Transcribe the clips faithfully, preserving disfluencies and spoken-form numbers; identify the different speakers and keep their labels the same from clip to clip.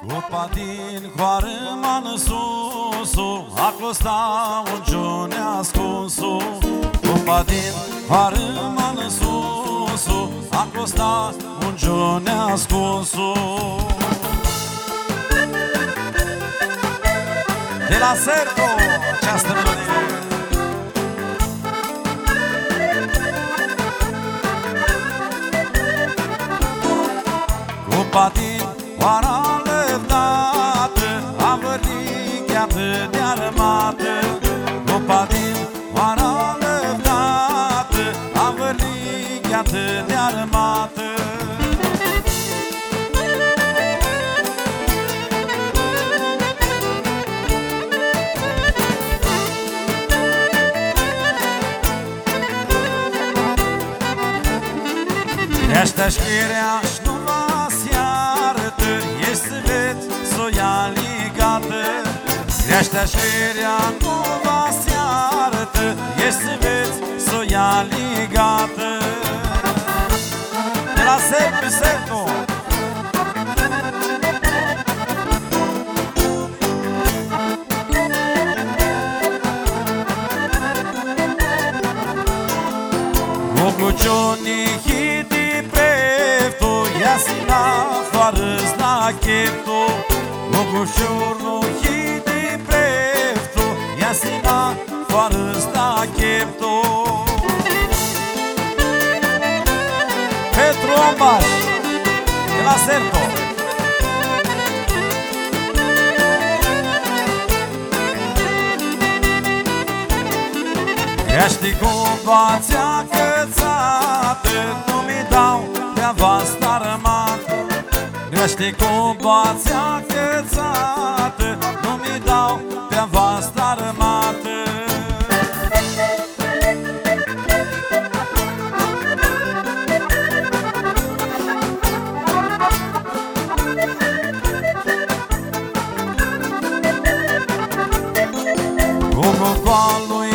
Speaker 1: Cupa din coarâma-n susu, acolo sta un giune ascunsu. Cupa din coarâma-n susu, acolo sta un giune ascunsu. De la Serco, această melodie. Cupa din coara lăvdată, am vărligheată de armată. Cupa din coara lăvdată, am vărligheată de armată. Crește șchirea-și nu va-ți iartă, ești sâlet s-o ia ligată. Crește șchirea nu va-ți iartă, ești sâlet s-o ia ligată. De la Sercu, Sercu. Mogucioni hiti prefto, jasina farız na kepto. Moguciorno hiti prefto, jasina farız na kepto. Petru Ambaș, de la Serco. Ești cu bația cățată, nu mi dau de-a vastă armată. Ești cu bația cățată, nu mi dau de-a vastă armată. Cu golul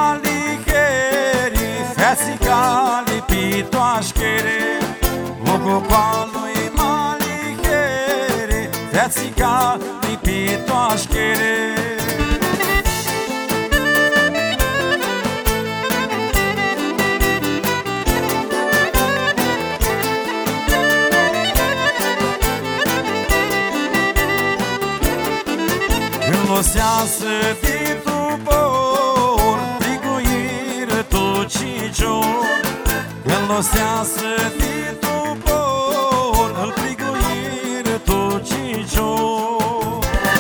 Speaker 1: Fețica lipitoașchere, Gogopalui malichere, fețica lipitoașchere. Când o seasă din tubor, tu cicior, când o seasă din tubor, îl priguire tu cicior.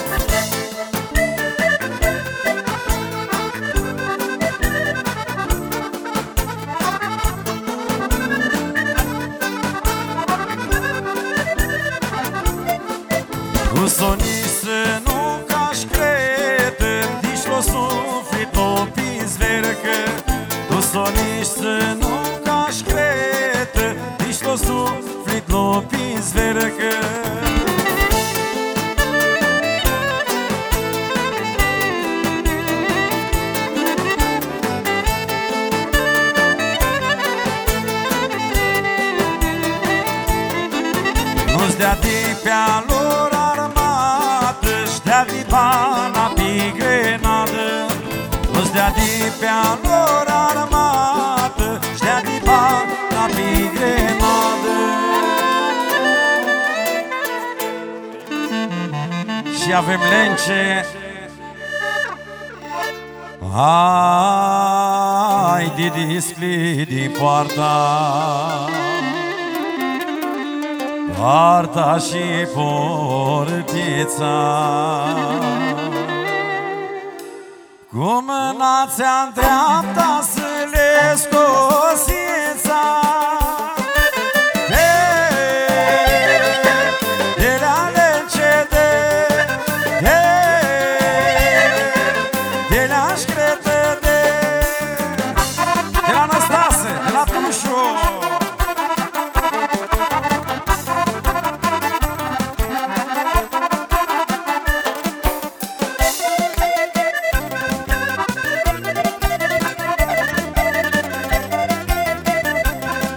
Speaker 1: Tu sonise nu cași crete, dici lo sufli topi zvercă. Tu soniš se nu kaš krete, išlo suflit lopi zverke. Nu-ți dea tipea lor armată, și-dea vipana pe grenadă. Nu-ți dea tipea lor armată, și-dea vipana pe grenadă. Și avem lence. Hai, Didi, sclidi poarta, poarta și portița. Cu mâna ți-a dreapta să le scosița. De la lence, de De la șcretă, de De la Năstase, de la Pușu.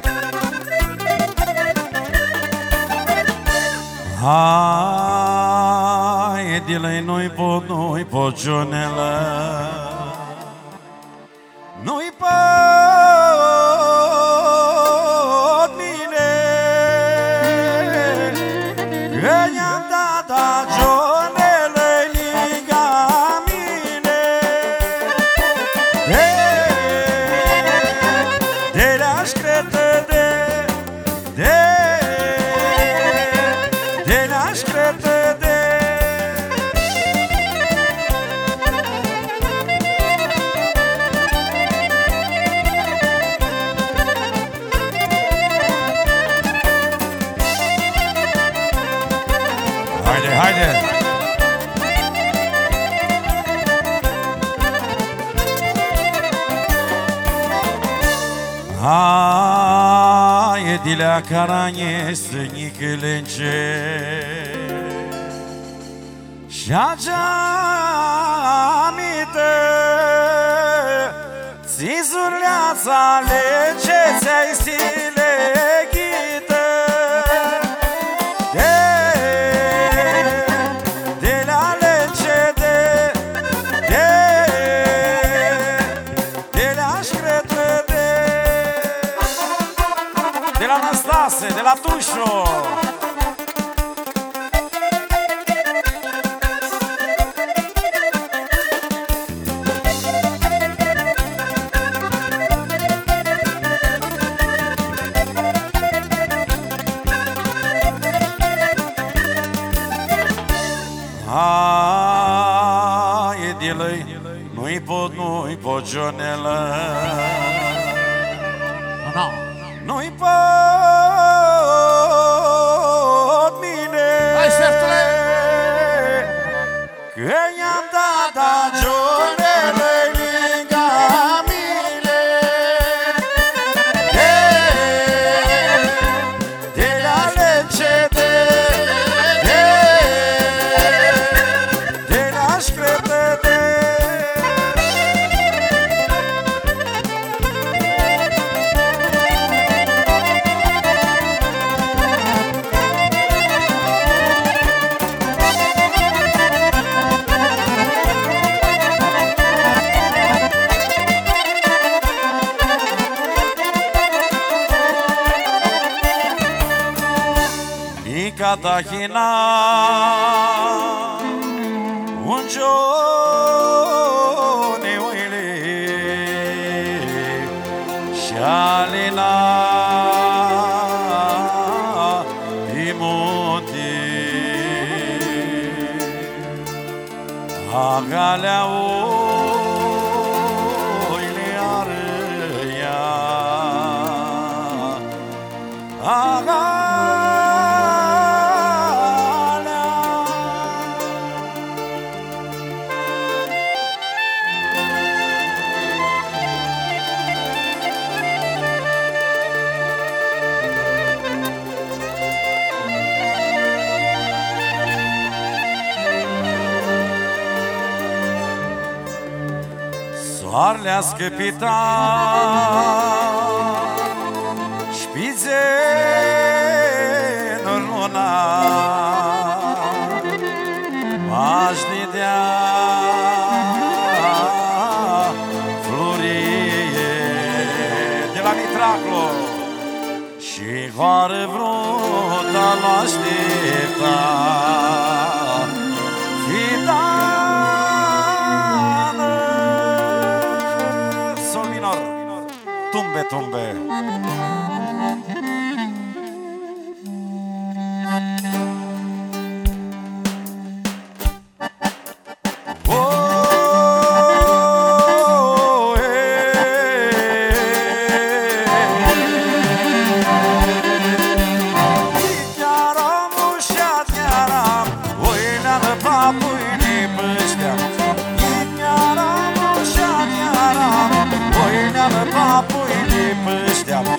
Speaker 1: Ah dilei nu-i pot, nu-i pot cionelă, nu-i pot mine, că i-am dat a cionelă lângă mine. De le-aș crede, de, de, de le-aș crede, de. Haide, haide! Haie dilea caranie sânicălence Și-a geamită Țizurleața lege ți-ai stile ghită De, de la lege de, de, de la-aș crede de De la Năstase, de la Tușo. Haie dilăi, nu-i pot, nu-i pot cionelă, nu-i pot mine, că i-am dat a cionelă lângă mine. De, de la lege de, de, de le-aș crede, de. Καταχυνά un giorno uile scialina i monti a galea uile arăia a Soarele-a scăpitat Șpițenul luna M-aș didea florie De la Mitraclo Și hoară vrota l-aștepta Tumbe, tumbe. Oh, Tiaram, ușa, tiaram, uileană, papuine, pășteam. Tiaram, ușa, tiaram, uileană, papuine, pășteam.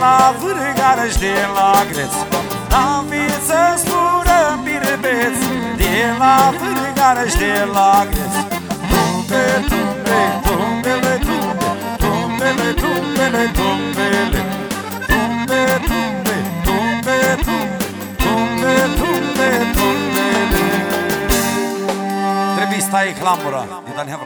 Speaker 1: la vârgară și de la greț. N-am viță spură în birbeț, de la vârgară și de la greț. Tumbe, tumbe, tumbele, tumbe, tumbele, tumbele, tumbele, tumbe, tumbe, tumbe, tumbe, tumbe, tumbe, tumbele. Trebuie stai clamura.